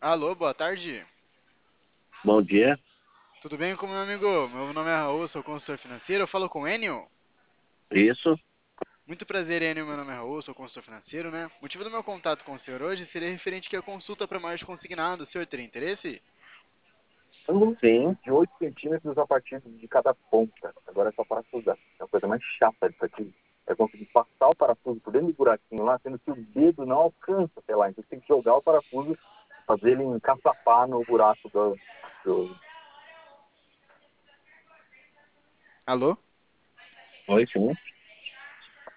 Alô, boa tarde. Bom dia. Tudo bem com meu amigo? Meu nome é Raul, sou consultor financeiro. Eu falo com o Enio. Isso? Muito prazer, Enio. Meu nome é Raul, sou consultor financeiro, né? O motivo do meu contato com o senhor hoje seria referente aqui à consulta para maior de consignado. O senhor teria interesse? Sim, de 8 centímetros a partir de cada ponta. Agora é só parafusar. É a coisa mais chata disso aqui. É conseguir passar o parafuso por dentro do buraquinho lá, sendo que o dedo não alcança até lá. Então você tem que jogar o parafuso, fazer ele encaçapar no buraco do... Alô? Oi, sim.